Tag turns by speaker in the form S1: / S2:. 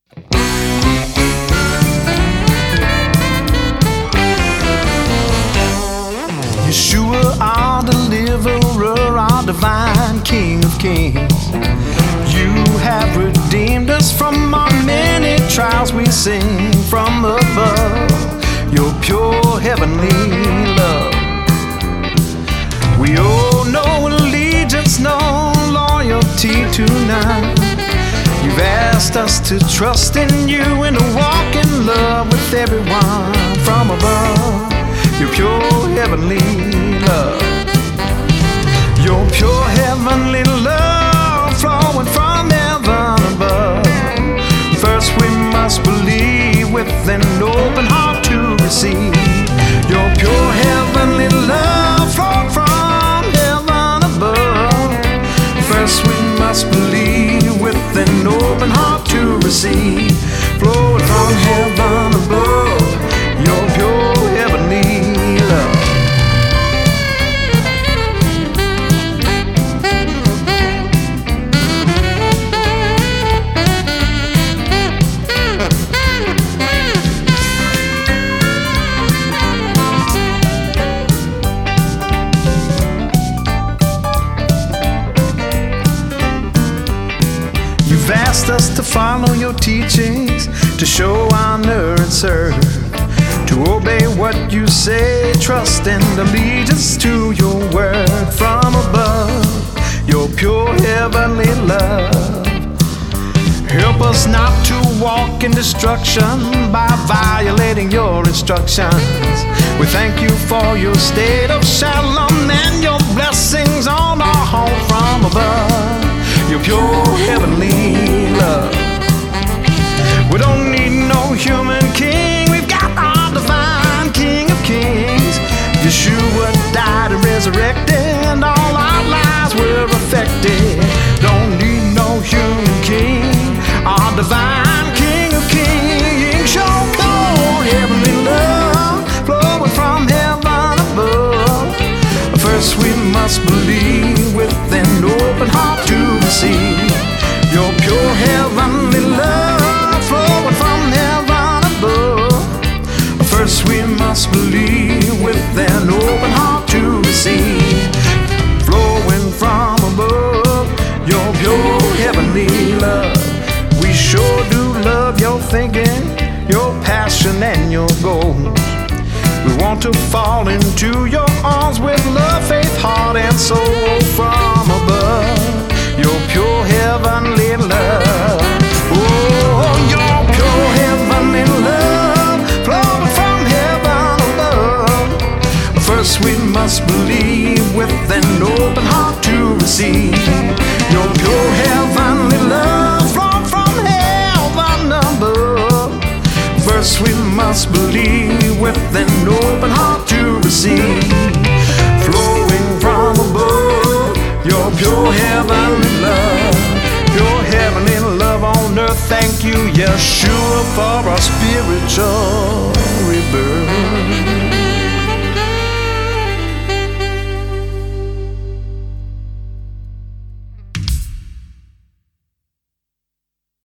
S1: Yeshua, our deliverer, our divine King of kings. You have redeemed us from our many trials. We sing from above your pure heavenly love. We owe no allegiance, no loyalty to none. You've asked us to trust in you and to walk in love with everyone from above. Your pure heavenly love. Your pure heavenly love flowing from heaven above. First we must believe with an open heart to receive. Your pure heavenly love flowing from heaven above. First we must believe with an open heart to receive. Flowing from heaven above. Your pure heavenly love. You've asked us to follow your teachings, to show honor and serve, to obey what you say, trust and allegiance to your word from above. Your pure heavenly love. Help us not to walk in destruction by violating your instructions. We thank you for your state of shalom and your blessings on our home from above. Your pure heavenly love. We don't need no human king. We've got our divine King of kings. Yeshua died and resurrected, and all our lives were affected. Don't need no human king. Our divine King of kings. Show pure heavenly love flowing from heaven above. First we must believe with an open heart to receive. Your pure heavenly love flowing from heaven above. First we must believe with an open heart to receive. Flowing from above, your pure heavenly love. We sure do love your thinking, your passion and your goals. We want to fall into your arms with love, faith, heart and soul from above. Your pure heavenly love. Oh, your pure heavenly love flowing from heaven above. First we must believe with an open heart to receive. Your pure heavenly love flowing from heaven above. First we must believe with an open heart to receive. Flowing from above, your pure heavenly love. Your heavenly love on earth. Thank you, Yeshua, for our spiritual